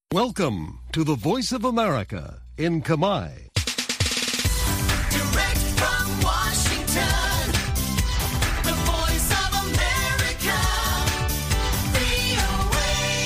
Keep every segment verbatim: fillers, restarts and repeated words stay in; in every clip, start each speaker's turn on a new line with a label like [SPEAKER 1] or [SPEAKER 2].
[SPEAKER 1] Welcome to the Voice of America in Kamai.
[SPEAKER 2] Direct from Washington, the Voice of America, វី អូ เอ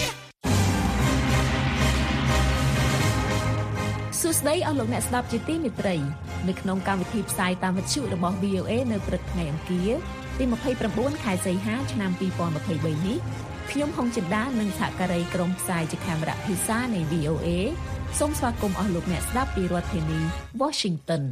[SPEAKER 3] សួស្តីអស់លោកអ្នកស្ដាប់ជាទីមេត្រីនៅក្នុងកម្មវិធីផ្សាយតាមវិទ្យុរបស់ វី អូ เอ នៅព្រឹកថ្ងៃអង្គារទីยี่สิบเก้าខែសីហាឆ្នាំยี่สิบยี่สิบสามនេះខ្ញុំហុងចិន្តានិងសហការីក្រុមផ្សាយជាកាមេរ៉ាភាសានៃ វី អូ เอ សូមស្វាគមន៍អស់លោកអ្នកស្ដាប់ពីរដ្ឋធានី Washington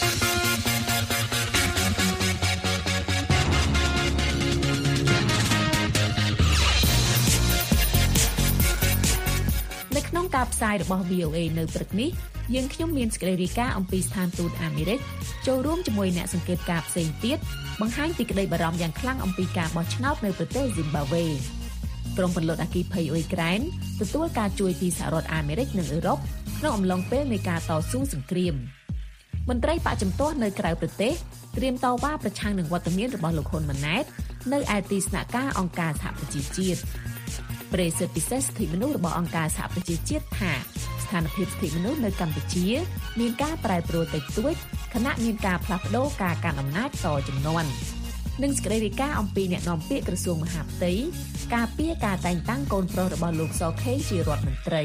[SPEAKER 3] នៅក្នុងការផ្សាយរបស់ វី អូ เอ នៅព្រឹកនេះយើងខ្ញុំមានសេចក្តីរាយការណ៍អំពីស្ថានទូតអាមេរិកចូលរួមជាមួយអ្នកសង្កេតការណ៍ផ្សេងទៀតបង្ហាញពីក្តីបារម្ភយ៉ាងខ្លាំងអំពីការបោះឆ្នោតនៅប្រទេសស៊ីមបាវេក្រុមពន្លត់អគ្គិភ័យអ៊ុយក្រែនទទួលការជួយពីសហរដ្ឋអាមេរិកនិងអឺរ៉ុបក្នុងអំឡុងពេលនៃការតស៊ូសង្គ្រាមមន្ត្រីបកជំទាស់នៅក្រៅប្រទេសត្រៀមតវ៉ាប្រឆាំងនឹងវត្តមានរបស់លោកហ៊ុនម៉ាណែតនៅឯទីស្នាក់ការអង្គការសហប្រជាជាតិប្រេសិតពិសេសសិទ្ធិមនុស្សរបស់អង្គការសហប្រជាជាតិថាស្ថានភាពសិទ្ធិមនុស្សនៅកម្ពុជាមានការប្រែប្រួលតិចតួចខណៈមានការផ្លាស់ប្តូរការកាន់អំណាចតជំនាន់និងសេចក្តីរាយការណ៍អំពីអ្នកនាំពាក្យក្រសួងមហាផ្ទៃការពារការតែងតាំងកូនប្រុសរបស់លោកសខេងជារដ្ឋមន្ត្រី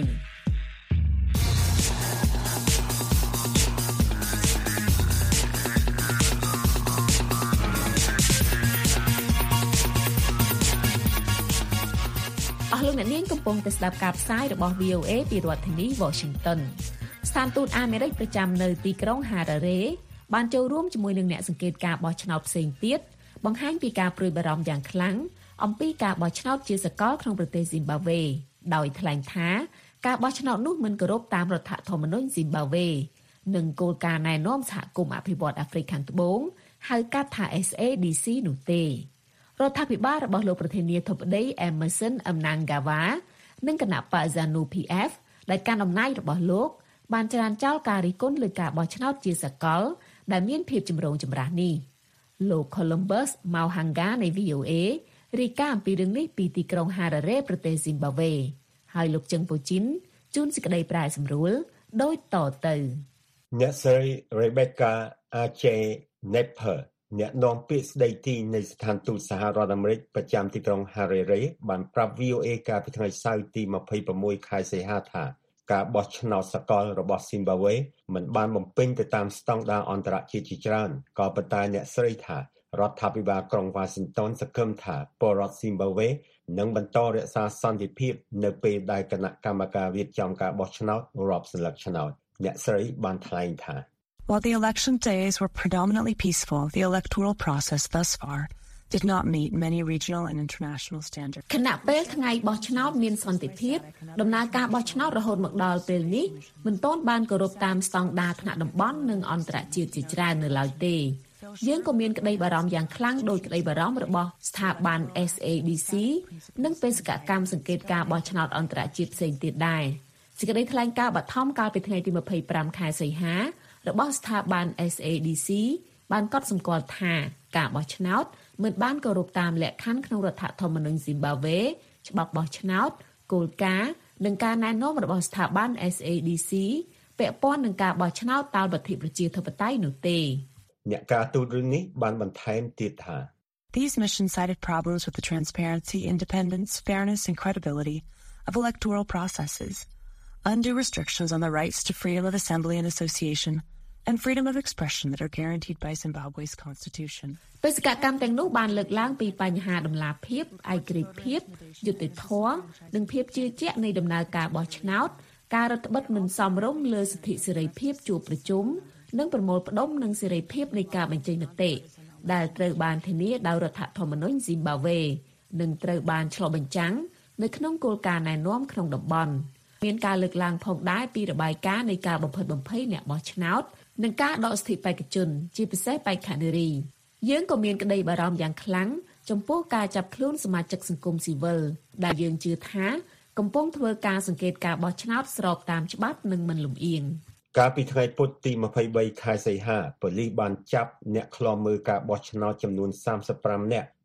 [SPEAKER 3] អស់លោកអ្នកនាងកំពុងតែស្ដាប់ការផ្សាយរបស់ វី អូ เอ ពីរដ្ឋធានី Washington ស្ថានទូតអាមេរិកប្រចាំនៅទីក្រុង Harare បានចូលរួមជាមួយនឹងអ្នកសង្កេតការបោះឆ្នោតផ្សេងទៀតបង្ហាញពីការព្រួយបារម្ភយ៉ាងខ្លាំងអំពីការបោះឆ្នោតជាសកលក្នុងប្រទេសស៊ីមបាវេដោយថ្លែងថាការបោះឆ្នោតនោះមិនគោរពតាមរដ្ឋធម្មនុញ្ញស៊ីមបាវេនិងគោលការណ៍ណែនាំសហគមន៍អភិវឌ្ឍន៍អាហ្វ្រិកខាងត្បូងហៅកាត់ថា เอส เอ ดี ซี នោះទេរដ្ឋាភិបាលរបស់លោកប្រធានាធិបតី Emmerson Mnangagwa និងគណៈបក ZANU พี เอฟ ដែលកាន់អំណាចរបស់លោកបានច្រានចោលការរិះគន់លើការបោះឆ្នោតជាសកលដែលមានភាពចម្រូងចម្រាសនេះលោក Columbus Mauhanga នៃ វី អូ เอ រាយការណ៍អំពីរឿងនេះពីទីក្រុង Harare ប្រទេសស៊ីមបាវេហើយលោកជឹងពូជីនជួនសេចក្តីប្រាយសម្រួលដោយតទៅ
[SPEAKER 4] អ្នកស្រី Rebecca Ache Nepper អ្នកនាំពាក្យស្ដីទីនៃស្ថានទូតសហរដ្ឋអាមេរិកប្រចាំទីក្រុង Harare បានប្រាប់ វី អូ เอ កាលពីថ្ងៃសៅរ៍ទីยี่สิบหกខែសីហាថាការបោះឆ្នោតសកលរបស់ស៊ីមបាវេមិនបានបំពេញទៅតាមស្តង់ដារអន្តរជាតិជាច្រើនក៏ប៉ុន្តែអ្នកស្រីថារដ្ឋាភិបាលក្រុង Washington សង្ឃឹមថាពលរដ្ឋស៊ីមបាវេនឹងបន្តរក្សាសន្តិភាពនៅពេលដែលគណៈកម្មការរៀបចំការបោះឆ្នោតរាប់សន្លឹកឆ្នោតអ្នកស្រីបានថ្លែងថា
[SPEAKER 5] While the election days were predominantly peaceful, the electoral process thus far did not meet many regional and international standards.
[SPEAKER 3] ខណៈពេលថ្ងៃបោះឆ្នោតមានសន្តិភាពដំណើរការបោះឆ្នោតរហូតមកដល់ពេលនេះមិនទាន់បានគោរពតាមស្តង់ដារថ្នាក់តំបន់និងអន្តរជាតិជាច្រើននៅឡើយទេយើងក៏មានក្តីបារម្ភយ៉ាងខ្លាំងដោយក្តីបារម្ភរបស់ស្ថាប័ន เอส เอ ดี ซี និងបេសកកម្មសង្កេតការបោះឆ្នោតអន្តរជាតិផ្សេងទៀតដែរសេចក្តីថ្លែងការណ៍បឋមកាលពីថ្ងៃទីยี่สิบห้าខែសីហារបស់ស្ថាប័ន เอส เอ ดี ซี បានកត់សម្គាល់ថាការបោះឆ្នោតមិនបានគោរពតាមលក្ខខណ្ឌក្នុងរដ្ឋធម្មនុញ្ញស៊ីមបាវេច្បាប់បោះឆ្នោតគោលការណ៍និងការណែនាំរបស់ស្ថាប័ន เอส เอ ดี ซี ពាក់ព័ន្ធនឹងការបោះឆ្នោតតាមលទ្ធិប្រជាធិបតេយ្យនោះទេ
[SPEAKER 4] អ្នកការទូតរឿងនេះបានបន្ថែមទៀតថា
[SPEAKER 5] These missions cited problems with the transparency, independence, fairness, and credibility of electoral processes, undue restrictions on the rights to freedom of assembly and association, and freedom of expression that are guaranteed by Zimbabwe's constitution.
[SPEAKER 3] បេសកកម្មទាំងនោះបានលើកឡើងពីបញ្ហាដំណាភាពឯករាជ្យភាពយុត្តិធម៌និងភាពជឿជាក់នៃដំណើរការបោះឆ្នោតការរដ្ឋបិទមិនសមរម្យលើសិទ្ធិសេរីភាពជួបប្រជុំនិងប្រមូលផ្ដុំនិងសេរីភាពនៃការបញ្ចេញមតិដែលត្រូវបានធានាដោយរដ្ឋធម្មនុញ្ញស៊ីមបាវេនិងត្រូវបានឆ្លុះបញ្ចាំងនៅក្នុងគោលការណ៍ណែនាំក្នុងតំបន់មានការលើកឡើងផងដែរពីរបាយការណ៍នៃការបំផិតបំភ័យអ្នកបោះឆ្នោតនិងការដកសិទ្ធិបេក្ខជនជាពិសេសបេក្ខនារីយើងក៏មានក្តីបារម្ភយ៉ាងខ្លាំងចំពោះការចាប់ខ្លួនសមាជិកសង្គមស៊ីវិលដែលយើងជឿថាកំពុងធ្វើការសង្កេតការបោះឆ្នោតស្របតាមច្បាប់និងមិនលំអៀង
[SPEAKER 4] កាលពីថ្ងៃពុធទីยี่สิบสามខែសីហាប៉ូលីសបានចាប់អ្នកឃ្លាំមើលការបោះឆ្នោតចំនួនសាមសិបប្រាំនាក់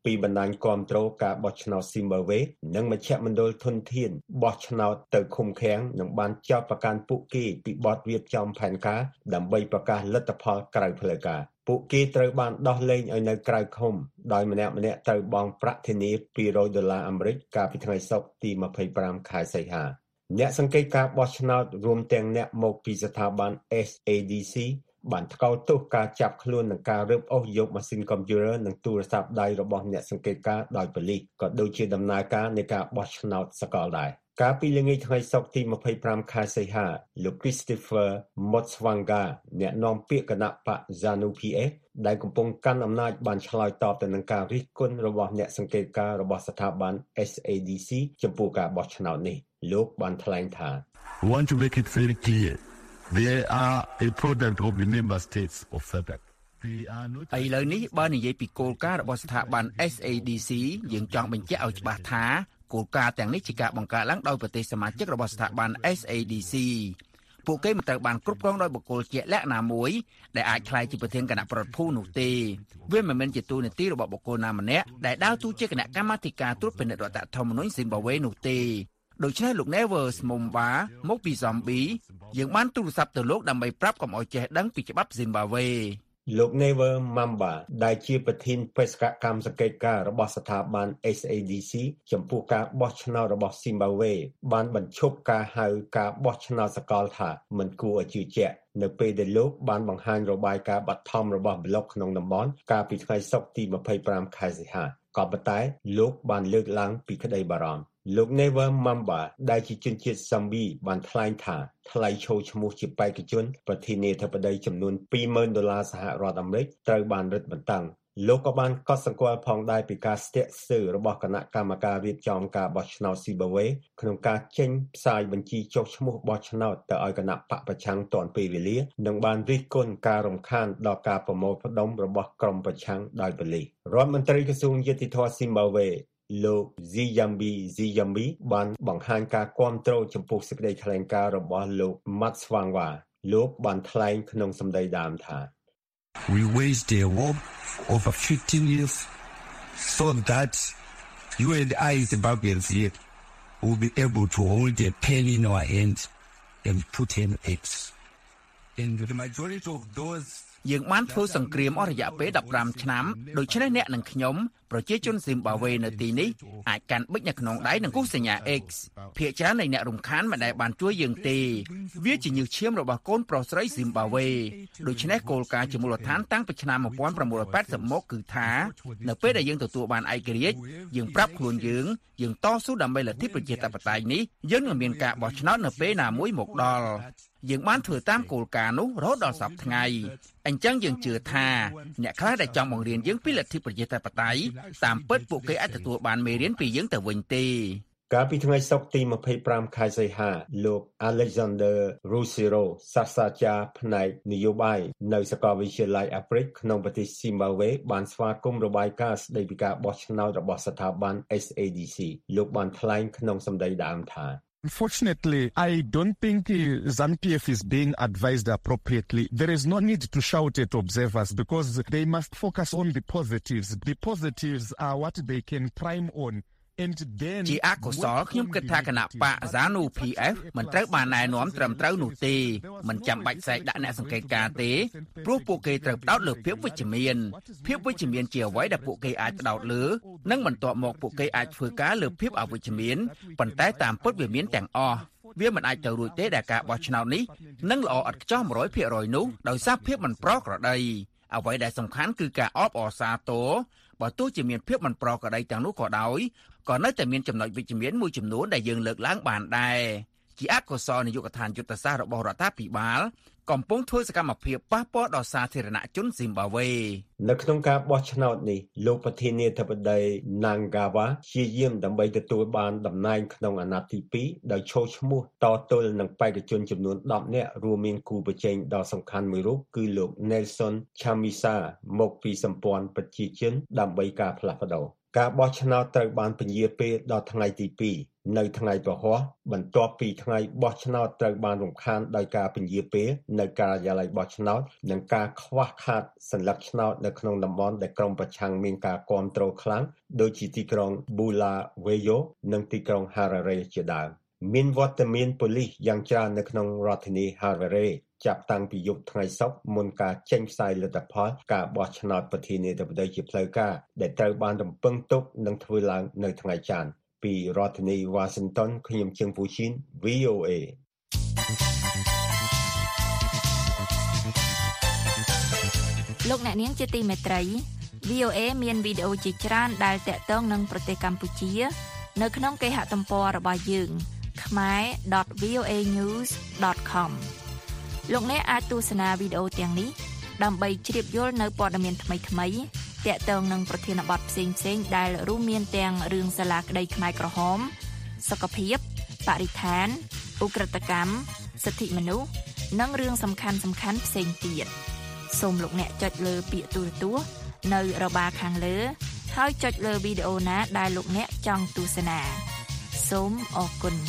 [SPEAKER 4] ពីបណ្ដាញគាំទ្រការបោះឆ្នោតស៊ីមបាវេនិងមជ្ឈមណ្ឌលធនធានបោះឆ្នោតទៅឃុំឃាំងនិងបានចោទប្រកាន់ពួកគេពីបទរៀបចំផែនការដើម្បីប្រកាសលទ្ធផលក្រៅផ្លូវការពួកគេត្រូវបានដោះលែងឲ្យនៅក្រៅឃុំដោយម្នាក់ម្នាក់ត្រូវបង់ប្រាក់ធានាពីររយដុល្លារអាមេរិកកាលពីថ្ងៃសុក្រទីម្ភៃប្រាំខែសីហាអ្នកសង្កេតការបោះឆ្នោតរួមទាំងអ្នកមកពីស្ថាប័ន S A D C បានថ្កោលទោសការចាប់ខ្លួននិងការរឹបអូសយកម៉ាស៊ីនកុំព្យូទ័រនិងទូរស័ព្ទដៃរបស់អ្នកសង្កេតការដោយប៉ូលីសក៏ដូចជាដំណើរការនៃការបោះឆ្នោតសកលដែរកាលពីល្ងាចថ្ងៃសុក្រទីម្ភៃប្រាំខែសីហាលោក Christopher Motswanga អ្នកនាំពាក្យគណៈបក ZANU P F ដែលកំពុងកាន់អំណាចបានឆ្លើយតបទៅនឹងការរិះគន់របស់អ្នកសង្កេតការរបស់ស្ថាប័ន S A D C ចំពោះការបោះឆ្នោតនេះលោកបានថ្លែងថា
[SPEAKER 6] We want to make it very clear there are a product of the member states of S A D C
[SPEAKER 7] ឥឡូវនេះបើនិយាយពីគោលការណ៍របស់ស្ថាប័ន S A D C យើងចង់បញ្ជាក់ឲ្យច្បាស់ថាគោលការណ៍ទាំងនេះជាការបង្កើតឡើងដោយប្រទេសសមាជិករបស់ស្ថាប័ន S A D C ពួកគេមិនត្រូវបានគ្រប់គ្រងដោយបុគ្គលជាក់លាក់ណាមួយដែលអាចក្លាយជាប្រធានគណៈប្រតិភូនោះទេវាមិនមែនជាតួនាទីរបស់បុគ្គលណាម្នាក់ដែលដើរតួជាគណៈកម្មាធិការត្រួតពិនិត្យរដ្ឋធម្មនុញ្ញស៊ីមបាវេនោះទេដូច្នេះលោក Nevers Mumba មកពី Zombie យើងបានទូរស័ព្ទទៅលោកដើម្បីប្រាប់កុំឲ្យចេះដឹងពីច្បាប់ស៊ីមបាវេ
[SPEAKER 4] លោក Never Mamba ដែលជាប្រធានបេសកកម្មសង្កេតការរបស់ស្ថាប័ន S A D C ចំពោះការបោះឆ្នោតរបស់ស៊ីមបាវេបានបញ្ឈប់ការហៅការបោះឆ្នោតសកលថាមិនគួរឲ្យជឿជាក់នៅពេលដែលលោកបានបង្ហាញរបាយការណ៍បឋមរបស់ប្លុកក្នុងតំបន់កាលពីថ្ងៃសុក្រទីម្ភៃប្រាំខែសីហាក៏ប៉ុន្តែលោកបានលើកឡើងពីក្តីបារម្ភលោក Never Mamba ដែលជាជនជាតិ Zombie បានថ្លែងថាថ្លៃឈរឈ្មោះជាបេក្ខជនប្រធានាធិបតីចំនួនពីរម៉ឺនដុល្លារសហរដ្ឋអាមេរិកត្រូវបានរឹតបន្តឹងលោកក៏បានកត់សម្គាល់ផងដែរពីការស្ទាក់ស្ទើររបស់គណៈកម្មការរៀបចំការបោះឆ្នោតស៊ីមបាវេក្នុងការចេញផ្សាយបញ្ជីចុះឈ្មោះបោះឆ្នោតទៅឲ្យគណៈបកប្រឆាំងទាន់ពេលវេលានិងបានរិះគន់ការរំខានដល់ការប្រមូលផ្ដុំរបស់ក្រុមប្រឆាំងដោយប៉ូលីសរដ្ឋមន្ត្រីក្រសួងយុតិធម៌ស៊ីមបាវេលោក Ziyambi Ziyambi បានបង្ហាញការគាំទ្រចំពោះសេចក្តីថ្លែងការណ៍របស់លោក Motswanga លោកបានថ្លែងក្នុងសម្ដីដើមថា
[SPEAKER 6] We waged a war over fifteen years so that you and I Zimbabweans here will be able to hold a pen in our hands and put in it. And the majority of those
[SPEAKER 7] យើងបានធ្វើសង្គ្រាមអស់រយៈពេលដប់ប្រាំឆ្នាំដូច្នេះអ្នកនិងខ្ញុំប្រជាជនស៊ីមបាវេនៅទីនេះអាចកាន់បិចនៅក្នុងដៃនិងគូសសញ្ញា X ភាគច្រើននៃអ្នករំខានមិនដែលបានជួយយើងទេវាជាញើសឈាមរបស់កូនប្រុសស្រីស៊ីមបាវេដូច្នេះគោលការណ៍ជាមូលដ្ឋានតាំងពីឆ្នាំnineteen eightyមកគឺថានៅពេលដែលយើងទទួលបានឯករាជ្យយើងប្រាប់ខ្លួនយើងយើងតស៊ូដើម្បីលទ្ធិប្រជាធិបតេយ្យនេះយើងនឹងមានការបោះឆ្នោតនៅពេលណាមួយមកដល់យើងបានធ្វើតាមគោលការណ៍នោះរហូតដល់សប្តាហ៍ថ្ងៃអញ្ចឹងយើងជឿថាអ្នកខ្លះដែលចង់បង្រៀនយើងពីលទ្ធិប្រជាធិបតេយ្យតាមពិតពួកគេអាចទទួលបានមេរៀនពីយើងទៅវិញទេ
[SPEAKER 4] កាលពីថ្ងៃសុក្រទីម្ភៃប្រាំខែសីហាលោក Alexander Rusiro សាស្ត្រាចារ្យផ្នែកនយោបាយនៅសាកលវិទ្យាល័យអាហ្វ្រិកក្នុងប្រទេសស៊ីមបាវេបានស្វាគមន៍របាយការណ៍ស្តីពីការបោះឆ្នោតរបស់ស្ថាប័ន S A D C លោកបានថ្លែងក្នុងសម្ដីដើមថា
[SPEAKER 8] Unfortunately, I don't think uh, ZANU-P F is being advised appropriately. There is no need to shout at observers because they must focus on the positives. The positives are what they can prime on.
[SPEAKER 7] ជាអកុសលខ្ញុំគិតថាគណៈបក ZANU P F មិនត្រូវបានណែនាំត្រឹមត្រូវនោះទេមិនចាំបាច់សែកដាក់អ្នកសង្កេតការទេព្រោះពួកគេត្រូវផ្ដោតលើភាពវិជ្ជមានភាពវិជ្ជមានជាអ្វីដែលពួកគេអាចផ្ដោតលើនិងបន្ទាប់មកពួកគេអាចធ្វើការលើភាពអវិជ្ជមានប៉ុន្តែតាមពិតវាមានទាំងអស់វាមិនអាចទៅរួចទេដែលការបោះឆ្នោតនេះនឹងល្អឥតខ្ចោះone hundred percentនោះដោយសារភាពមិនប្រក្រតីអ្វីដែលសំខាន់គឺការអបអរសាទរបើទោះជាមានភាពមិនប្រក្រតីទាំងនោះក៏ដោយក៏នៅតែមានចំណុចវិជ្ជមានមួយចំនួនដែលយើងលើកឡើងបានដែរជាអកុសលនាយកដ្ឋានយុទ្ធសាស្ត្ររបស់រដ្ឋាភិបាលកំពុងធ្វើសកម្មភាពប៉ះពាល់ដល់សាធារណជនស៊ីមបាវេ
[SPEAKER 4] នៅក្នុងការបោះឆ្នោតនេះលោកប្រធានាធិបតី Mnangagwa ព្យាយាមដើម្បីទទួលបានតំណែងក្នុងអាណត្តិទីtwoដោយឈរឈ្មោះតទល់នឹងបេក្ខជនចំនួនtenនាក់រួមមានគូប្រជែងដ៏សំខាន់មួយរូបគឺលោក Nelson Chamisa មកពីសម្ព័ន្ធប្រជាជនដើម្បីការផ្លាស់ប្ដូរការបោះឆ្នោតត្រូវបានពន្យាពេលដល់ថ្ងៃទីtwo នៅថ្ងៃប្រហ័សបន្ទាប់ពីថ្ងៃបោះឆ្នោតត្រូវបានរំខានដោយការពន្យាពេលនៅការិយាល័យបោះឆ្នោតនិងការខ្វះខាតសញ្ញាឆ្នោតនៅក្នុងតំបន់ដែលក្រុមប្រឆាំងមានការគាំទ្រខ្លាំងដូចជាទីក្រុង Bulawayo និងទីក្រុង Harare ជាដើមមានវត្តមានប៉ូលីសយ៉ាងច្រើននៅក្នុងរដ្ឋធានី Harare ចាប់តាំងពីយប់ថ្ងៃសុក្រមុនការចេញផ្សាយលទ្ធផលការបោះឆ្នោតប្រធានាធិបតីជាផ្លូវការដែលត្រូវបានរំពឹងទុកនឹងធ្វើឡើងនៅថ្ងៃច័ន្ទពីរដ្ឋធានី Washington ខ្ញុំជើងពូឈីន V O A
[SPEAKER 9] លោកអ្នកនាងជាទីមេត្រី V O A មានវីដេអូជាច្រើនដែលតាក់ទងនឹងប្រទេសកម្ពុជានៅក្នុងគេហទំព័ររបស់យើង khmer dot v o a news dot com លោកអ្នកអាចទស្សនាវីដេអូទាំងនេះដើម្បីជ្រាបយល់នៅព័ត៌មានថ្មីៗតាក់ទងនឹងប្រធានបទផ្សេងៗដែលរួមមានទាំងរឿងសាលាក្តីខ្មែរក្រហមសុខភាពបរិស្ថានឧក្រិដ្ឋកម្មសិទ្ធិមនុស្សនិងរឿងសំខាន់ៗផ្សេងទៀតសូមលោកអ្នកចុចលើពាក្យទូរទស្សន៍នៅរបារខាងលើហើយចុចលើវីដេអូណាដែលលោកអ្នកចង់ទស្សនាសូមអរគុណ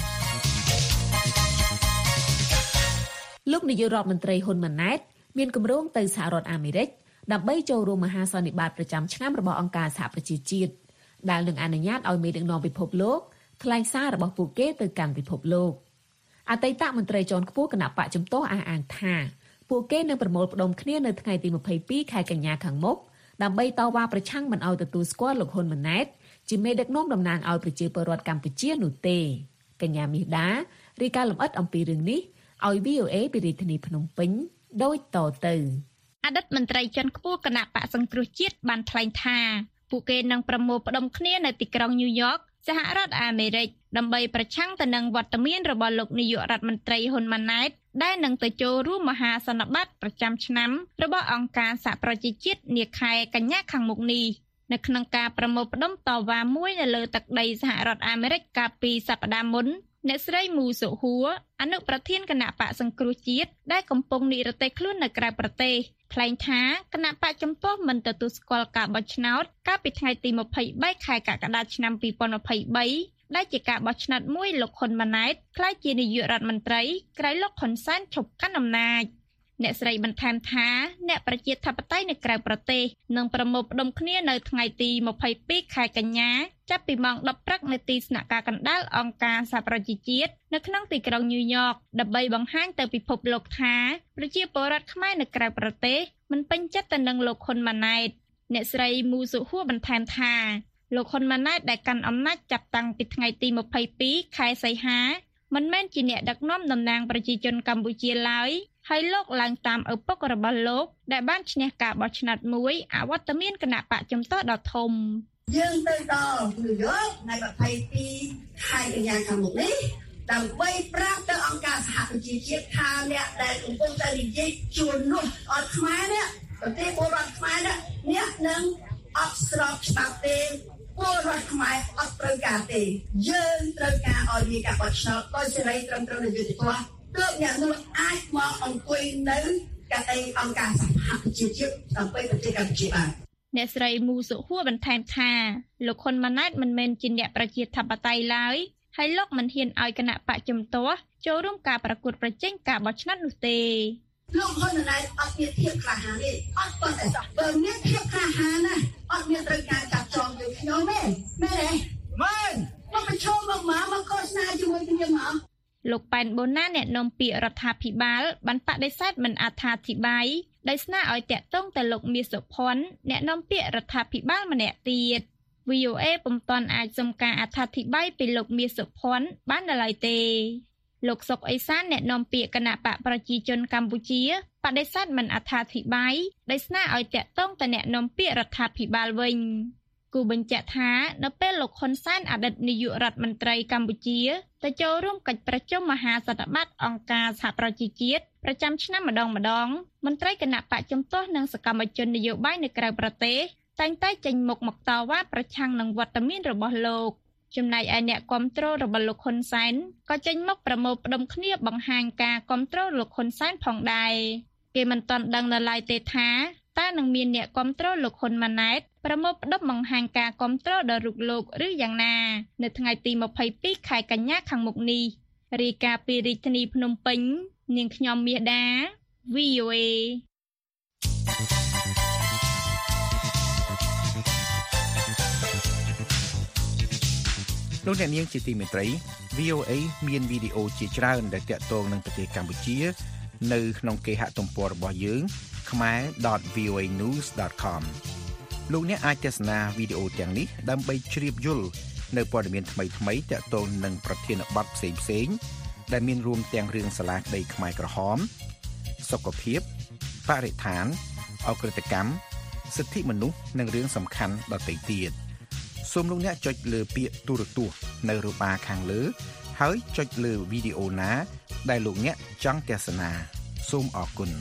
[SPEAKER 3] លោកនាយករដ្ឋមន្ត្រីហ៊ុនម៉ាណែតមានគម្រោងទៅសហរដ្ឋអាមេរិកដើម្បីចូលរួមមហាសន្និបាតប្រចាំឆ្នាំរបស់អង្គការសហប្រជាជាតិដែលនឹងអនុញ្ញាតឲ្យមេដឹកនាំពិភពលោកថ្លែងសាររបស់ពួកគេទៅកាន់ពិភពលោកអតីតមន្ត្រីជាន់ខ្ពស់គណៈបកជំទាស់អះអាងថាពួកគេនឹងប្រមូលផ្ដុំគ្នានៅថ្ងៃទីម្ភៃពីរខែកញ្ញាខាងមុខដើម្បីតវ៉ាប្រឆាំងមិនឲ្យទទួលស្គាល់លោកហ៊ុនម៉ាណែតជាមេដឹកនាំតំណាងឲ្យប្រជាពលរដ្ឋកម្ពុជានោះទេកញ្ញាមាសដារាយការណ៍លម្អិតអំពីរឿងនេះឲ្យ V O A ពីរាជធានីភ្នំពេញដូចតទៅ
[SPEAKER 10] អតីតមន្ត្រីជាន់ខ្ពស់គណៈបកសង្គ្រោះជាតិបានថ្លែងថាពួកគេនឹងប្រមូលផ្ដុំគ្នានៅទីក្រុងញូវយ៉កសហរដ្ឋអាមេរិកដើម្បីប្រឆាំងទៅនឹងវត្តមានរបស់លោកនាយករដ្ឋមន្ត្រីហ៊ុនម៉ាណែតដែលនឹងទៅចូលរួមមហាសន្និបាតប្រចាំឆ្នាំរបស់អង្គការសហប្រជាជាតិនាខែកញ្ញាខាងមុខនេះនៅក្នុងការប្រមូលផ្ដុំតវ៉ាមួយនៅលើទឹកដីសហរដ្ឋអាមេរិកកាលពីសប្តាហ៍មុនអ្នកស្រីមូសុហួរអនុប្រធានគណៈបកសង្គ្រោះជាតិដែលកំពុងនិរទេសខ្លួននៅក្រៅប្រទេសថ្លែងថាគណៈបកចំពោះមិនទទួលស្គាល់ការបោះឆ្នោតកាលពីថ្ងៃទីម្ភៃបីខែកក្កដាឆ្នាំពីរពាន់ម្ភៃបីដែលជាការបោះឆ្នោតមួយលោកហ៊ុនម៉ាណែតក្លាយជានាយករដ្ឋមន្ត្រីក្រោយលោកហ៊ុនសែនឈប់កាន់អំណាចអ្នកស្រីបន្ថែមថាអ្នកប្រជាធិបតេយ្យនៅក្រៅប្រទេសនឹងប្រមូលផ្ដុំគ្នានៅថ្ងៃទីម្ភៃពីរខែកញ្ញាចាប់ពីម៉ោងដប់ព្រឹកនៅទីស្នាក់ការកណ្ដាលអង្គការសហប្រជាជាតិនៅក្នុងទីក្រុងញូវយ៉កដើម្បីបង្ហាញទៅពិភពលោកថាប្រជាពលរដ្ឋខ្មែរនៅក្រៅប្រទេសមិនពេញចិត្តទៅនឹងលោកហ៊ុនម៉ាណែតអ្នកស្រីមូសុហួរបន្ថែមថាលោកហ៊ុនម៉ាណែតដែលកាន់អំណាចចាប់តាំងពីថ្ងៃទីម្ភៃពីរខែសីហាមិនមែនជាអ្នកដឹកនាំតំណាងប្រជាជនកម្ពុជាឡើយហើយលោកឡើងតាមឪពុករបស់លោកដែលបានឈ្នះការបោះឆ្នោតមួយអវត្តមានគណៈបកជំទាស់ដ៏ធំ
[SPEAKER 11] យើងទៅដល់ញូវយ៉កថ្ងៃម្ភៃពីរខែកញ្ញាខាងមុខនេះដើម្បីប្រាប់ទៅអង្គការសហប្រជាជាតិថាអ្នកដែលកំពុងតែនិយាយជួននោះអត់ខ្មែរនេះប្រទេសពលរដ្ឋខ្មែរនេះអ្នកនឹងអត់ស្របច្បាប់ទេពលរដ្ឋខ្មែរអត់ត្រូវការទេយើងត្រូវការឲ្យមានការបោះឆ្នោតដោយសេរីត្រឹមត្រូវនិងយុត្តិធម៌ទើបអ្នកនោះអាចមកអង្គុយនៅកៅអីអង្គការសហប្រជាជាតិដើម្បីប្រទេសកម្ពុជាបាន
[SPEAKER 10] អ្នកស្រីមូសុហួរបន្ថែមថាលោកហ៊ុនម៉ាណែតមិនមែនជាអ្នកប្រជាធិបតេយ្យឡើយហើយលោកមិនហ៊ានឲ្យគណៈបកជំទាស់ចូលរួមការប្រកួតប្រជែងការបោះឆ្នោតនោះទេ
[SPEAKER 11] លោកហ៊ុនម៉ាណែតអត់មានភាពក្លាហានទេអត់ប៉ុន្តែបើមានភាពក្លាហានណាអត់មានត្រូវការចាប់ចងយើងខ្ញុំទេមែនទេមែនមកប្រជុំមកមកមកឃោសនាជាមួយគ្នាមក
[SPEAKER 10] លោកប៉ែនបូណាអ្នកនាំពាក្យរដ្ឋាភិបាលបានបដិសេធមិនអត្ថាធិប្បាយដោយស្នើឲ្យតាក់ទងទៅលោកមាសសុភ័ណ្ឌអ្នកនាំពាក្យរដ្ឋាភិបាលម្នាក់ទៀត V O A ពុំទាន់អាចសុំការអត្ថាធិប្បាយពីលោកមាសសុភ័ណ្ឌបាននៅឡើយទេលោកសុកអេសានអ្នកនាំពាក្យគណៈបកប្រជាជនកម្ពុជាបដិសេធមិនអត្ថាធិប្បាយដោយស្នើឲ្យតាក់ទងទៅអ្នកនាំពាក្យរដ្ឋាភិបាលវិញគូបញ្ជាក់ថានៅពេលលោកហ៊ុនសែនអតីតនាយករដ្ឋមន្ត្រីកម្ពុជាទៅចូលរួមកិច្ចប្រជុំមហាសន្និបាតអង្គការសហប្រជាជាតិប្រចាំឆ្នាំម្ដងម្ដងមន្ត្រីគណៈបកជំទាស់និងសកម្មជននយោបាយនៅក្រៅប្រទេសតែងតែចេញមុខមកតវ៉ាប្រឆាំងនឹងវត្តមានរបស់លោកចំណែកឯអ្នកគាំទ្ររបស់លោកហ៊ុនសែនក៏ចេញមកប្រមូលផ្ដុំគ្នាបង្ហាញការគាំទ្រលោកហ៊ុនសែនផងដែរគេមិនទាន់ដឹងនៅឡើយទេថាតើនឹងមានអ្នកគ្រប់គ្រងលោកហ៊ុនម៉ាណែតប្រមូលផ្ដុំបង្ហាញការគ្រប់គ្រងដល់រូបលោកឬយ៉ាងណានៅថ្ងៃទីម្ភៃពីរខែកញ្ញាខាងមុខនេះរាយការណ៍ពីរាជធានីភ្នំពេញនាងខ្ញុំមាសដា វី អូ เอ
[SPEAKER 7] លោកអ្នកនាងជាទីមេត្រី វី អូ เอ មានវីដេអូជាច្រើនដែលទាក់ទងនឹងប្រទេសកម្ពុជានៅក្នុងគេហទំព័ររបស់យើង khmer dot v o a news dot com លោកអ្នកអាចទស្សនាវីដេអូទាំងនេះដើម្បីជ្រាបយល់នៅព័ត៌មានថ្មីៗទាក់ទងនឹងប្រធានបទផ្សេងៗដែលមានរួមទាំងរឿងសាលាក្តីខ្មែរក្រហមសុខភាពបរិស្ថានអក្រិតកម្មសិទ្ធិមនុស្សនិងរឿងសំខាន់ដទៃទៀតសូមលោកអ្នកចុចលើពាក្យទូរទស្សន៍នៅរបាខាងលើហើយចុចលើវីដេអូណាដែលលោកអ្នកចង់ទស្សនាសូមអរគុណ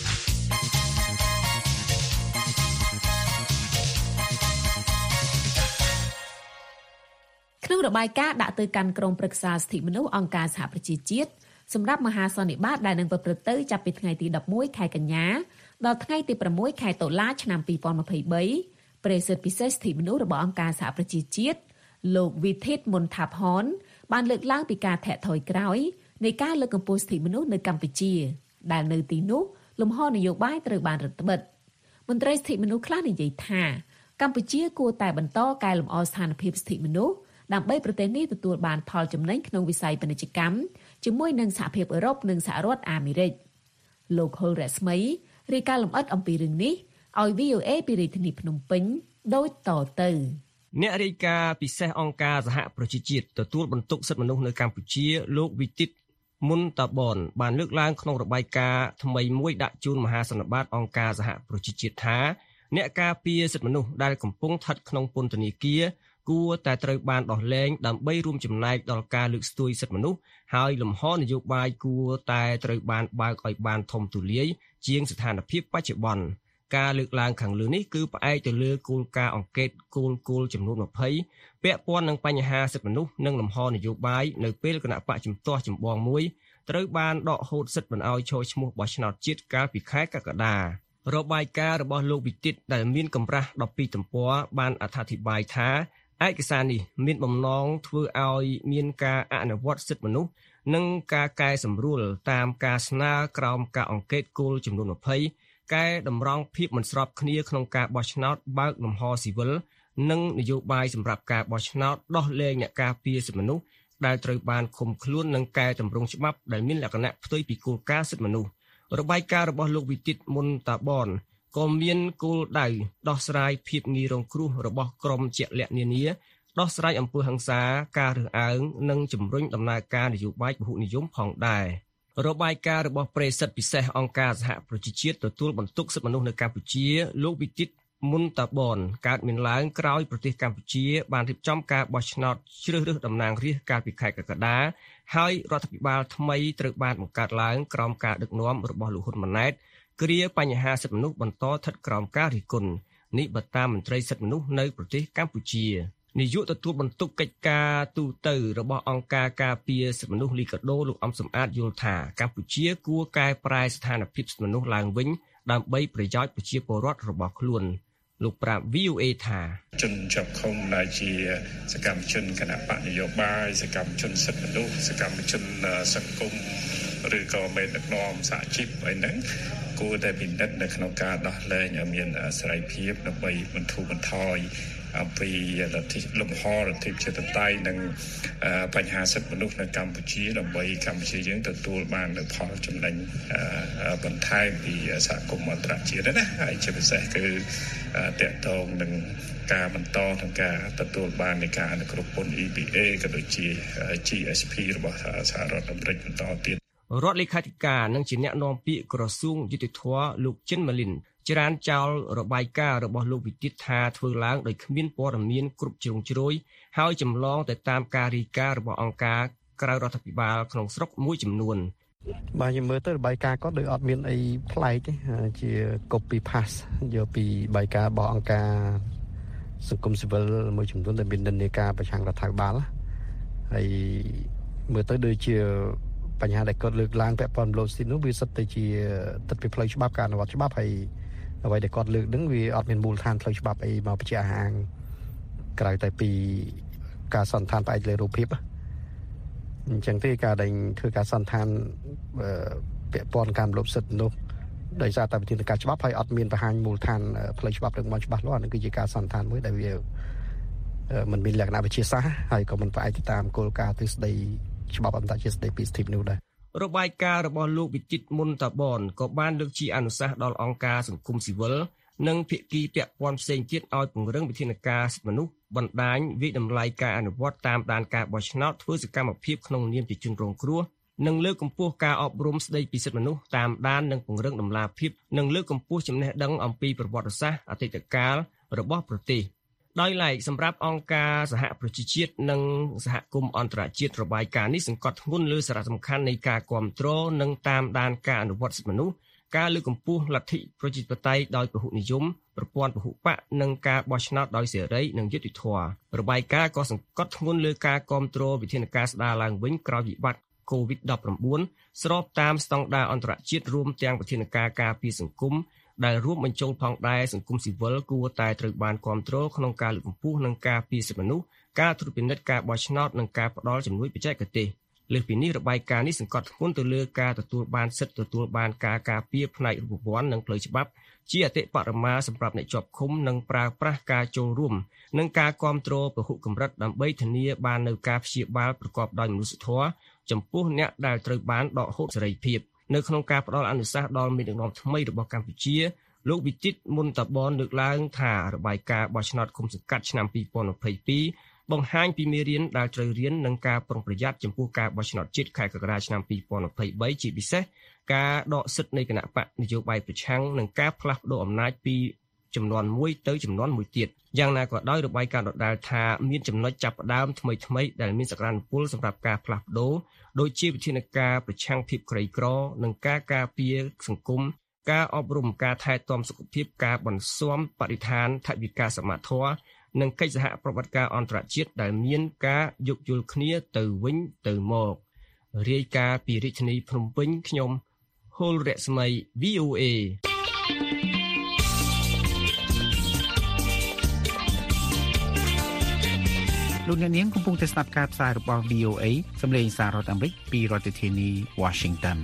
[SPEAKER 3] ក្នុងរបាយការណ៍ដាក់ទៅកាន់ក្រុមប្រឹក្សាសិទ្ធិមនុស្សអង្គការសហប្រជាជាតិសម្រាប់មហាសន្និបាតដែលនឹងប្រព្រឹត្តទៅចាប់ពីថ្ងៃទីដប់មួយខែកញ្ញាដល់ថ្ងៃទីប្រាំមួយខែតុលាឆ្នាំពីរពាន់ម្ភៃបីប្រេសិតពិសេសសិទ្ធិមនុស្សរបស់អង្គការសហប្រជាជាតិលោកវិធិតមុនថាផនបានលើកឡើងពីការធាក់ថយក្រោយនៃការលើកកម្ពស់សិទ្ធិមនុស្សនៅកម្ពុជាដែលនៅទីនោះលំហនយោបាយត្រូវបានរឹតបន្តឹងមន្ត្រីសិទ្ធិមនុស្សខ្លះនិយាយថាកម្ពុជាគួរតែបន្តកែលម្អស្ថានភាពសិទ្ធិមនុស្សដើម្បីប្រទេសនេះទទួលបានផលចំណេញក្នុងវិស័យពាណិជ្ជកម្មជាមួយនឹងសហភាពអឺរ៉ុបនិងសហរដ្ឋអាមេរិកលោកហុលរស្មីរាយការណ៍លម្អិតអំពីរឿងនេះឲ្យ វី អូ เอ ពីរាជធានីភ្នំពេញដូចតទៅ
[SPEAKER 12] អ្នករាយការណ៍ពិសេសអង្គការសហប្រជាជាតិទទួលបន្ទុកសិទ្ធិមនុស្សនៅកម្ពុជាលោកវិទិតមុនតាបនបានលើកឡើងក្នុងរបាយការណ៍ថ្មីមួយដាក់ជូនមហាសន្និបាតអង្គការសហប្រជាជាតិថាអ្នកការពារសិទ្ធិមនុស្សដែលកំពុងស្ថិតក្នុងពន្ធនាគារគួរតែត្រូវបានដោះលែងដើម្បីរួមចំណែកដល់ការលើកស្ទួយសិទ្ធិមនុស្សហើយលំហនយោបាយគួរតែត្រូវបានបើកឲ្យបានធំទូលាយជាងស្ថានភាពបច្ចុប្បន្នការលើកឡើងខាងលើនេះគឺផ្អែកទៅលើគោលការណ៍អង្កេតគោលគោលចំនួនម្ភៃពាក់ព័ន្ធនឹងបញ្ហាសិទ្ធិមនុស្សនិងលំហនយោបាយនៅពេលគណៈបកជំទាស់ចម្បងមួយត្រូវបានដកហូតសិទ្ធិមិនឲ្យចូលឈ្មោះបោះឆ្នោតជាតិកាលពីខែកក្កដារបាយការណ៍របស់លោកវិទិតដែលមានកម្រាស់ដប់ពីរទំព័របានអត្ថាធិប្បាយថាឯកសារនេះមានបំណងធ្វើឲ្យមានការអនុវត្តសិទ្ធិមនុស្សនិងការកែសម្រួលតាមការស្នើក្រោមការអង្កេតគោលចំនួនម្ភៃកែតម្រង់ភាពមិនស្របគ្នាក្នុងការបោះឆ្នោតបើកលំហស៊ីវិលនិងនយោបាយសម្រាប់ការបោះឆ្នោតដោះលែងអ្នកការពារសិទ្ធិមនុស្សដែលត្រូវបានឃុំខ្លួននិងកែតម្រង់ច្បាប់ដែលមានលក្ខណៈផ្ទុយពីគោលការណ៍សិទ្ធិមនុស្សរបាយការណ៍របស់លោកវិទិតមុនតាបនក៏មានគោលដៅដោះស្រាយភាពងាយរងគ្រោះរបស់ក្រមជាក់លាក់នានាដោះស្រាយអំពើហិង្សាការរើសអើងនិងជំរុញដំណើរការនយោបាយពហុនិយមផងដែររបាយការណ៍របស់ប្រេសិតពិសេសអង្គការសហប្រជាជាតិទទួលបន្ទុកសិទ្ធិមនុស្សនៅកម្ពុជាលោកវិទិតមុនតាបនកើតមានឡើងក្រោយប្រទេសកម្ពុជាបានរៀបចំការបោះឆ្នោតជ្រើសរើសតំណាងរាស្ត្រកាលពីខែកក្កដាហើយរដ្ឋាភិបាលថ្មីត្រូវបានបង្កើតឡើងក្រោមការដឹកនាំរបស់លោកហ៊ុនម៉ាណែតគ្រាបញ្ហាសិទ្ធិមនុស្សបន្តស្ថិតក្រោមការរិះគន់នេះបើតាមមន្ត្រីសិទ្ធិមនុស្សនៅប្រទេសកម្ពុជានាយកទទួលបន្ទុកកិច្ចការទូតរបស់អង្គការការពារសិទ្ធិមនុស្សលីកាដូលោកអំសំអាតយល់ថាកម្ពុជាគួរកែប្រែស្ថានភាពសិទ្ធិមនុស្សឡើងវិញដើម្បីប្រយោជន៍ប្រជាពលរដ្ឋរបស់ខ្លួនលោកប្រាប់ វី អូ เอ ថា
[SPEAKER 13] ជនជាប់ឃុំដែលជាសកម្មជនគណបកនយោបាយសកម្មជនសិទ្ធិមនុស្សសកម្មជនសង្គមឬក៏មេដឹកនាំសហជីពអីហ្នឹងគួរតែពិនិត្យនៅក្នុងការដោះលែងឲ្យមានសេរីភាពដើម្បីបន្ធូរបន្ថយអំពីលទ្ធិលំហលទ្ធិជាតិតៃនិងបញ្ហាសិទ្ធិមនុស្សនៅកម្ពុជាដើម្បីកម្ពុជាយើងទទួលបាននូវផលចំណេញបន្ថែមពីសហគមន៍អន្តរជាតិណាហើយជាពិសេសគឺតកតងនឹងការបន្តក្នុងការទទួលបាននៃការអនុគ្រោះពន្ធ អ៊ី ប៊ី เอ ក៏ដូចជា ជី អេស ភី របស់សហរដ្ឋអាមេរិកបន្តទៀត
[SPEAKER 12] រដ្ឋលេខាធិការនិងជាអ្នកនាំពាក្យក្រសួងយុតិធធលោកចិនម៉ាលីនច្រានចោលរបាយការណ៍របស់លោកវិទិតថាធ្វើឡើងដោយគ្មានព័ត៌មានគ្រប់ជ្រុងជ្រោយហើយចម្លងទៅតាមការរាយការណ៍របស់អង្គការក្រៅរដ្ឋាភិបាលក្នុងស្រុកមួយចំនួន
[SPEAKER 14] បាទខ្ញុំមើលទៅរបាយការណ៍គាត់ដូចអត់មានអីប្លែកទេជា copy paste យកពីរបាយការណ៍របស់អង្គការសង្គមស៊ីវិលមួយចំនួនដែលមាននិន្នាការប្រឆាំងរដ្ឋាភិបាលហើយមើលទៅដូចជាបញ្ហាដែលគាត់លើកឡើងពាក់ព័ន្ធលោកស៊ីនោះវាសិតតែជាទឹកពីផ្លូវច្បាប់ការអនុវត្តច្បាប់ហើយអ្វីដែលគាត់លើកហ្នឹងវាអត់មានមូលដ្ឋានផ្លូវច្បាប់អីមកបញ្ជាក់ហាងក្រៅតែពីការសន្និដ្ឋានផ្អែកលើរូបភាពអញ្ចឹងទេការដែលធ្វើការសន្និដ្ឋានពាក់ព័ន្ធការរំលោភសិទ្ធិមនុស្សដោយសារតែវិធានការច្បាប់ហើយអត់មានបង្ហាញមូលដ្ឋានផ្លូវច្បាប់នឹងមកច្បាស់លាស់ហ្នឹងគឺជាការសន្និដ្ឋានមួយដែលវាมันមានលក្ខណៈវិទ្យាសាស្ត្រហើយក៏មិនផ្អែកទៅតាមគោលការណ៍ទ្រឹស្ដីច្បាប់អន្តរជាតិស្ដីពីសិទ្ធិមនុស្សដែរ
[SPEAKER 12] របាយការណ៍របស់លោកវិចិត្រមុនតាបនក៏បានលើកជាអនុសាសន៍ដល់អង្គការសង្គមស៊ីវិលនិងភាគីពាក់ព័ន្ធផ្សេងទៀតឲ្យពង្រឹងវិធានការសិទ្ធិមនុស្សបណ្ដាញវិតម្លៃការអនុវត្តតាមដានការបោះឆ្នោតធ្វើសកម្មភាពក្នុងនាមជាជនរងគ្រោះនិងលើកកម្ពស់ការអប់រំស្ដីពីសិទ្ធិមនុស្សតាមដាននិងពង្រឹងតម្លាភាពនិងលើកកម្ពស់ចំណេះដឹងអំពីប្រវត្តិសាស្ត្រអតីតកាលរបស់ប្រទេសដោយឡែកសម្រាប់អង្គការសហប្រជាជាតិនិងសហគមន៍អន្តរជាតិរបាយការណ៍នេះសង្កត់ធ្ងន់លើសារៈសំខាន់នៃការគ្រប់គ្រងនិងតាមដានការអនុវត្តសិទ្ធិមនុស្សការលើកកម្ពស់លទ្ធិប្រជាធិបតេយ្យដោយពហុនិយមប្រព័ន្ធពហុបកនិងការបោះឆ្នោតដោយសេរីនិងយុត្តិធម៌របាយការណ៍ក៏សង្កត់ធ្ងន់លើការគ្រប់គ្រងវិធានការស្ដារឡើងវិញក្រោយវិបត្តិ កូវីដ ដប់ប្រាំបួន ស្របតាមស្តង់ដារអន្តរជាតិរួមទាំងវិធានការការពារសង្គមដែលរួមបញ្ចូលផងដែរសង្គមស៊ីវិលគួរតែត្រូវបានគ្រប់គ្រងក្នុងការលើកកម្ពស់និងការពារសិទ្ធិមនុស្សការត្រួតពិនិត្យការបោះឆ្នោតនិងការផ្តល់ជំនួយបច្ចេកទេសលើសពីនេះរបាយការណ៍នេះសង្កត់ធ្ងន់ទៅលើការទទួលបានសិទ្ធិទទួលបានការការពារផ្នែករូបវ័ន្តនិងផ្លូវច្បាប់ជាអតិបរមាសម្រាប់អ្នកជាប់ឃុំនិងប្រើប្រាស់ការចូលរួមនិងការគ្រប់គ្រងពហុកម្រិតដើម្បីធានាបាននូវការព្យាបាលប្រកបដោយមនុស្សធម៌ចំពោះអ្នកដែលត្រូវបានដកហូតសេរីភាពនៅក្នុងការផ្តល់អនុសាសន៍ដល់មេដឹកនាំថ្មីរបស់កម្ពុជាលោកវិចិត្រមុនតាបនលើកឡើងថារបាយការណ៍បោះឆ្នោតឃុំសង្កាត់ឆ្នាំពីរពាន់ម្ភៃពីរបង្ហាញពីមេរៀនដែលត្រូវរៀននិងការប្រុងប្រយ័ត្នចំពោះការបោះឆ្នោតជាតិខែកក្កដាឆ្នាំពីរពាន់ម្ភៃបីជាពិសេសការដកសិទ្ធិនៃគណៈបកនយោបាយប្រឆាំងនិងការផ្លាស់ប្តូរអំណាចពីចំនួនមួយទៅចំនួនមួយទៀតយ៉ាងណាក៏ដោយរបាយការណ៍ដដែលថាមានចំណុចចាប់ផ្ដើមថ្មីថ្មីដែលមានសក្តានុពលសម្រាប់ការផ្លាស់ប្តូរដូចជាវិធានការប្រឆាំងភាពក្រីក្រនិងការការពារសង្គមការអប់រំការថែទាំសុខភាពការបន្ស៊ាំបរិស្ថានថវិកាសមត្ថៈនិងកិច្ចសហប្រតិបត្តិការអន្តរជាតិដែលមានការយោគយល់គ្នាទៅវិញទៅមករាយការណ៍ពីរាជធានីភ្នំពេញខ្ញុំហុលរស្មី វី អូ អេ
[SPEAKER 15] លោកអ្នកនាងកំពុងតែស្ដាប់ការផ្សាយរបស់ វី អូ អេ សម្លេងសាររដ្ឋអាមេរិកពីរដ្ឋធានី Washington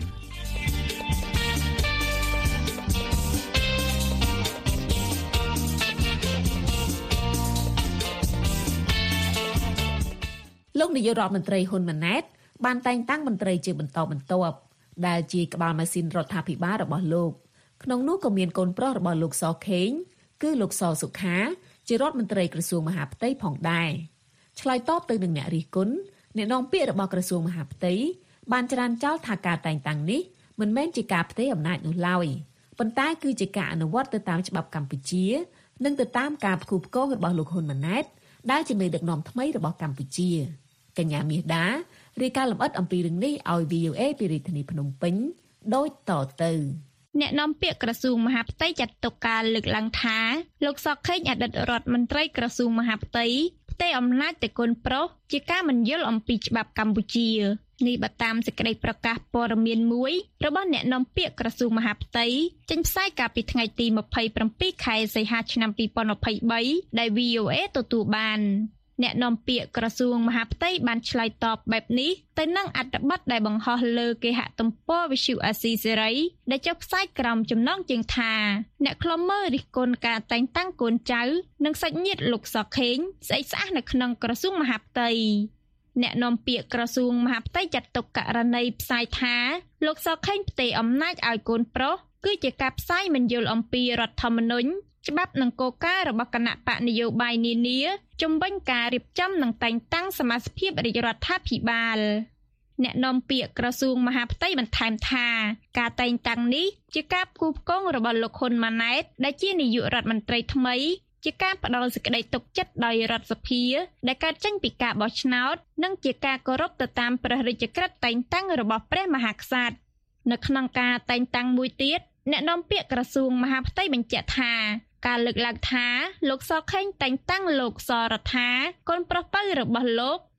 [SPEAKER 3] លោកនាយករដ្ឋមន្ត្រីហ៊ុនម៉ាណែតបានតែងតាំងមន្ត្រីជាបន្តបន្ទាប់ដែលជាក្បាលម៉ាស៊ីនរដ្ឋាភិបាលរបស់លោកក្នុងនោះក៏មានកូនប្រុសរបស់លោកសខេងគឺលោកសសុខាជារដ្ឋមន្ត្រីក្រសួងមហាផ្ទៃផងដែរឆ្លើយតបទៅនឹងអ្នករិះគន់អ្នកនាំពាក្យរបស់ក្រសួងមហាផ្ទៃបានច្រានចោលថាការតែងតាំងនេះមិនមែនជាការផ្ទេរអំណាចនោះឡើយប៉ុន្តែគឺជាការអនុវត្តទៅតាមច្បាប់កម្ពុជានិងទៅតាមការផ្គូផ្គងរបស់លោកហ៊ុនម៉ាណែតដែលជាមេដឹកនាំថ្មីរបស់កម្ពុជាកញ្ញាមាសដារាយការណ៍លម្អិតអំពីរឿងនេះឲ្យ វី អូ អេ ពីរាជធានីភ្នំពេញដូចតទៅ
[SPEAKER 10] អ្នកនាំពាក្យក្រសួងមហាផ្ទៃចាត់ទុកការលើកឡើងថាលោកសខេងអតីតរដ្ឋមន្ត្រីក្រសួងមហាផ្ទៃផ្ទេរអំណាចទៅកូនប្រុសជាការមិនយល់អំពីច្បាប់កម្ពុជានេះបើតាមសេចក្តីប្រកាសព័ត៌មានមួយរបស់អ្នកនាំពាក្យក្រសួងមហាផ្ទៃចេញផ្សាយកាលពីថ្ងៃទីម្ភៃប្រាំពីរខែសីហាឆ្នាំពីរពាន់ម្ភៃបីដែល វី អូ អេ ទទួលបានអ្នកនាំពាក្យក្រសួងមហាផ្ទៃបានឆ្លើយតបបែបនេះទៅនឹងអត្ថបទដែលបង្ហោះលើគេហទំព័រវិទ្យុអាស៊ីសេរីដែលចុះផ្សាយក្រោមចំណងជើងថាអ្នកខ្លំមើលរិះគន់ការតែងតាំងកូនចៅនិងសាច់ញាតិលោកសខេងស្អិចស្អាសនៅក្នុងក្រសួងមហាផ្ទៃអ្នកនាំពាក្យក្រសួងមហាផ្ទៃចាត់ទុកករណីផ្សាយថាលោកសខេងផ្ទេរអំណាចឲ្យកូនប្រុសគឺជាការផ្សាយមិនយល់អំពីរដ្ឋធម្មនុញ្ញច្បាប់និងគោលការណ៍របស់គណៈបកនយោបាយនានាជំវិញការរៀបចំនិងតែងតាំងសមាជិករាជរដ្ឋាភិបាលអ្នកនាំពាក្យក្រសួងមហាផ្ទៃបន្ថែមថាការតែងតាំងនេះជាការផ្គូផ្គងរបស់លោកហ៊ុនម៉ាណែតដែលជានាយករដ្ឋមន្ត្រីថ្មីជាការផ្ដល់សេចក្តីទុកចិត្តដោយរដ្ឋសភាដែលកើតចេញពីការបោះឆ្នោតនិងជាការគោរពទៅតាមព្រះរាជក្រឹត្យតែងតាំងរបស់ព្រះមហាក្សត្រនៅក្នុងការតែងតាំងមួយទៀតអ្នកនាំពាក្យក្រសួងមហាផ្ទៃបញ្ជាក់ថាការលើកឡើងថាលោកសខេងតែងតាំងលោកសរដ្ឋាកូនប្រុសពៅរបស់លោក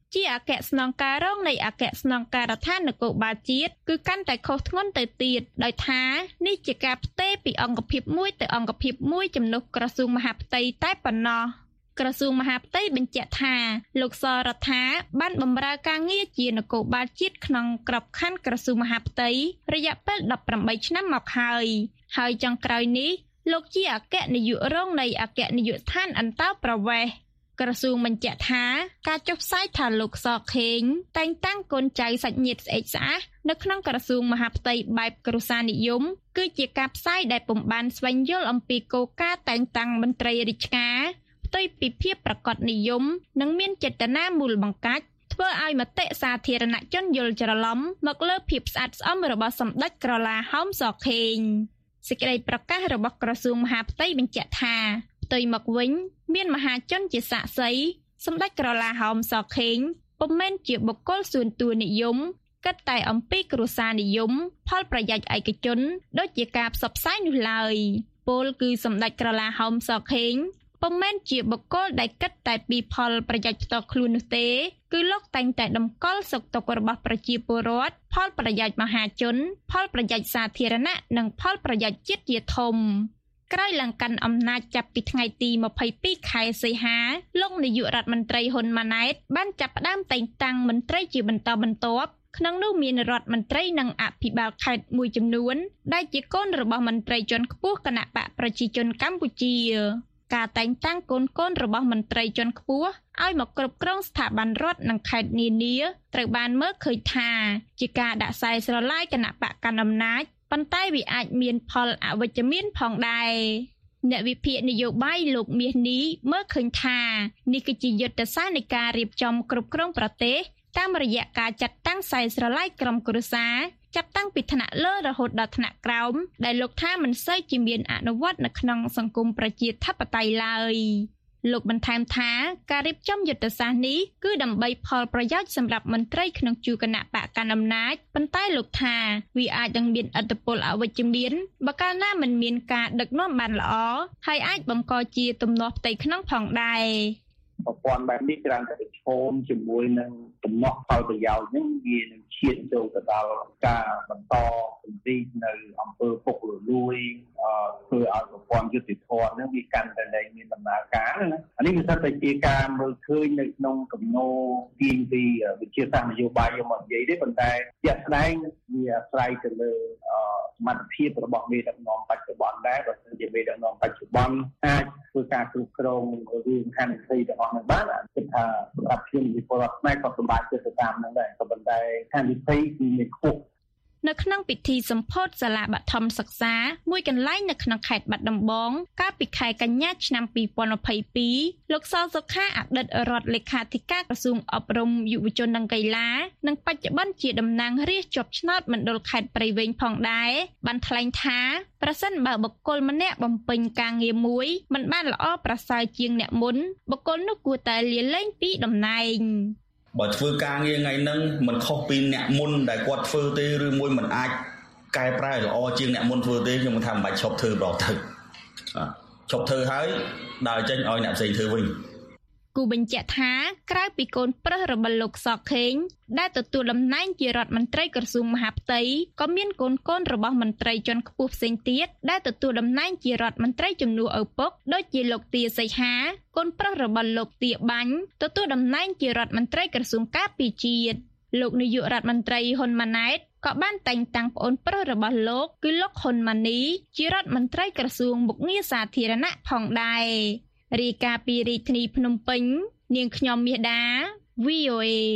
[SPEAKER 10] ជាអគ្គស្នងការរងនៃអគ្គស្នងការដ្ឋាននគរបាលជាតិគឺកាន់តែខុសធ្ងន់ទៅទៀតដោយថានេះជាការផ្ទេរពីអង្គភាពមួយទៅអង្គភាពមួយជំនួសក្រសួងមហាផ្ទៃតែប៉ុណ្ណោះក្រសួងមហាផ្ទៃបញ្ជាក់ថាលោកសរដ្ឋាបានបម្រើការងារជានគរបាលជាតិក្នុងក្របខ័ណ្ឌក្រសួងមហាផ្ទៃរយៈពេលដប់ប្រាំបីឆ្នាំមកហើយហើយចុងក្រោយនេះលោកជាអគ្គនាយករងនៃអគ្គនាយកដ្ឋានអន្តរប្រវេសន៍ក្រសួងបញ្ជាក់ថាការចុះផ្សាយថាលោកសខេងតែងតាំងកូនចៅសាច់ញាតិស្អេកស្អាសនៅក្នុងក្រសួងមហាផ្ទៃបែបគ្រួសារនិយមគឺជាការផ្សាយដែលពុំបានស្វែងយល់អំពីគោលការណ៍តែងតាំងមន្ត្រីរាជការផ្ទុយពីភាពប្រកបនិយមនិងមានចេតនាមូលបង្កាច់ធ្វើឲ្យមតិសាធារណជនយល់ច្រឡំមកលើភាពស្អាតស្អំរបស់សម្ដេចក្រឡាហោមសខេងសេចក្តីប្រកាសរបស់ក្រសួងមហាផ្ទៃបញ្ជាក់ថាផ្ទុយមកវិញមានមហាជនជាសាក្សីសម្ដេចក្រឡាហោមសខេងពុំមែនជាបុគ្គលសួនទួនិយមគិតតែអំពីគ្រួសារនិយមផលប្រយោជន៍ឯកជនដូចជាការផ្សព្វផ្សាយនោះឡើយពលគឺសម្ដេចក្រឡាហោមសខេងពុំមែនជាបុគ្គលដែលគិតតែពីផលប្រយោជន៍ផ្ទាល់ខ្លួននោះទេគឺលោកតែងតែតម្កល់សុខទុក្ខរបស់ប្រជាពលរដ្ឋផលប្រយោជន៍មហាជនផលប្រយោជន៍សាធារណៈនិងផលប្រយោជន៍ជាតិជាធំក្រោយឡើងកាន់អំណាចចាប់ពីថ្ងៃទីម្ភៃពីរខែសីហាលោកនាយករដ្ឋមន្ត្រីហ៊ុនម៉ាណែតបានចាប់ផ្ដើមតែងតាំងមន្ត្រីជាបន្តបន្ទាប់ក្នុងនោះមានរដ្ឋមន្ត្រីនិងអភិបាលខេត្តមួយចំនួនដែលជាកូនរបស់មន្ត្រីជាន់ខ្ពស់គណបកប្រជាជនកម្ពុជាការតែងតាំងកូនកូនរបស់មន្ត្រីជាន់ខ្ពស់ឲ្យមកគ្រប់គ្រងស្ថាប័នរដ្ឋនិងខេត្តនានាត្រូវបានមើលឃើញថាជាការដាក់ខ្សែស្រឡាយគណបកកណ្ដាលអំណាចប៉ុន្តែវាអាចមានផលអវិជ្ជមានផងដែរអ្នកវិភាគនយោបាយលោកមាសនេះមើលឃើញថានេះគឺជាយុទ្ធសាស្ត្រនៃការរៀបចំគ្រប់គ្រងប្រទេសតាមរយៈការចាត់តាំងខ្សែស្រឡាយក្រុមគ្រួសារចាប់តាំងពីថ្នាក់លើរហូតដល់ថ្នាក់ក្រោមដែលលោកថាមិនសូវជាមានអនុវត្តនៅក្នុងសង្គមប្រជាធិបតេយ្យឡើយលោកបន្ថែមថាការរៀបចំយុទ្ធសាស្ត្រនេះគឺដើម្បីផលប្រយោជន៍សម្រាប់មន្ត្រីក្នុងជួរគណៈបកកណ្ដាលអំណាចប៉ុន្តែលោកថាវាអាចនឹងមានឥទ្ធិពលអវិជ្ជមានបើកាលណាមិនមានការដឹកនាំបានល្អហើយអាចបង្កជាទំនាស់ផ្ទៃក្នុងផងដែរ
[SPEAKER 16] ប្រព័ន្ធបែបនេះច្រើនតែប្រឈមជាមួយនឹងទំនាស់ផលប្រយោជន៍ហ្នឹងវានឹងឈានចូលទៅដល់ការបន្តពន្រីកនៅអង្គើពុករលួយធ្វើឲ្យប្រព័ន្ធយុតិធម៌ហ្នឹងវាកាន់តែលែងមានដំណើរការណាអានេះមិនថាតែជាការមើលឃើញនៅក្នុងគំនោទាញពីវិជាសាស្ត្រនយោបាយយកមកនិយាយទេប៉ុន្តែជាក់ស្ដែងវាអាស្រ័យទៅលើសមត្ថភាពរបស់មេដឹកនាំបច្ចុប្បន្នដែរបើសិនជាមេដឹកនាំបច្ចុប្បន្នអាចធ្វើការគ្រប់គ្រងរឿងហានិភ័យទាំងអស់ហ្នឹងបានគិតថាសម្រាប់ជនវិពលរដ្ឋខ្មែរក៏សម្បត្តិទៅតាមហ្នឹងដែរក៏ប៉ុន្តែហានិភ័យគឺមានខ្ពស់
[SPEAKER 10] នៅក្នុងពិធីសម្ពោធសាលាបឋមសិក្សាមួយកន្លែងនៅក្នុងខេត្តបាត់ដំបងកាលពីខែកញ្ញាឆ្នាំពីរពាន់ម្ភៃពីរលោកសសុខាអតីតរដ្ឋលេខាធិការក្រសួងអប់រំយុវជននិងកីឡានិងបច្ចុប្បន្នជាតំណាងរាស្ត្រជាប់ឆ្នោតមណ្ឌលខេត្តព្រៃវែងផងដែរបានថ្លែងថាប្រសិនបើបុគ្គលម្នាក់បំពេញការងារមួយមិនបានល្អប្រសើរជាងអ្នកមុនបុគ្គលនោះគួរតែលាលែងពីតំណែង
[SPEAKER 17] បើធ្វើការងារថ្ងៃហ្នឹងមិនខុសពីអ្នកមុនដែលគាត់ធ្វើទេឬមួយមិនអាចកែប្រែល្អជាងអ្នកមុនធ្វើទេខ្ញុំថាមិនបាច់ឈប់ធ្វើប្រទៅឈប់ធ្វើហើយដើរចេញឲ្យអ្នកផ្សេងធ្វើវិញ
[SPEAKER 10] គូបញ្ជាក់ថាក្រៅពីកូនប្រុសរបស់លោកសខេងដែលទទួលតំណែងជារដ្ឋមន្ត្រីក្រសួងមហាផ្ទៃក៏មានកូនកូនរបស់មន្ត្រីជាន់ខ្ពស់ផ្សេងទៀតដែលទទួលតំណែងជារដ្ឋមន្ត្រីជំនួសឪពុកដូចជាលោកទាសីហាកូនប្រុសរបស់លោកទាបាញ់ទទួលតំណែងជារដ្ឋមន្ត្រីក្រសួងការពារជាតិលោកនាយករដ្ឋមន្ត្រីហ៊ុនម៉ាណែតក៏បានតែងតាំងប្អូនប្រុសរបស់លោកគឺលោកហ៊ុនម៉ាណីជារដ្ឋមន្ត្រីក្រសួងមុខងារសាធារណៈផងដែររាយការណ៍ពីរាជធានីភ្នំពេញនាងខ្ញុំមាសដា វី អូ เอ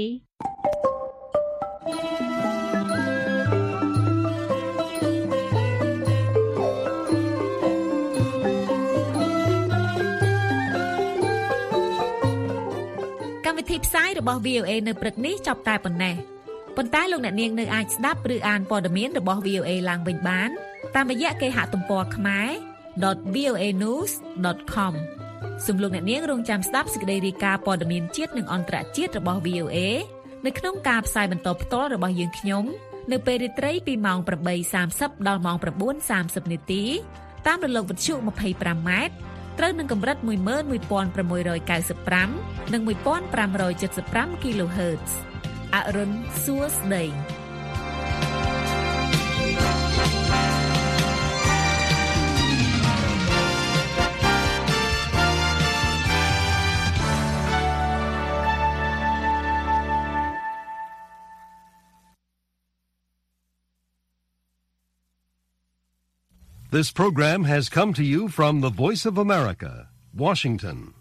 [SPEAKER 3] កម្មវិធីផ្សាយរបស់ វី អូ เอ នៅព្រឹកនេះចប់តែប៉ុណ្ណេះប៉ុន្តែលោកអ្នកនាងនៅអាចស្ដាប់ឬអានព័ត៌មានរបស់ វី អូ เอ ឡើងវិញបានតាមរយៈគេហទំព័រ ខ្មែរ ដុត វី អូ เอ ញូស ដុត ខម សូមលោកអ្នកនាងរងចាំស្ដាប់សេចក្តីរាយការណ៍ព័ត៌មានជាតិនិងអន្តរជាតិរបស់ វី អូ เอ នៅក្នុងការផ្សាយបន្តផ្ទាល់របស់យើងខ្ញុំនៅពេលរាត្រីពីម៉ោង 8:30 ដល់ម៉ោង 9:30 នាទីតាមរលកវិទ្យុ ยี่สิบห้า ម៉ែត្រត្រូវនឹងកម្រិត một nghìn một trăm sáu mươi lăm និង một nghìn năm trăm bảy mươi lăm គីឡូហឺត អរុនសួស្តី
[SPEAKER 1] This program has come to you from the Voice of America, Washington.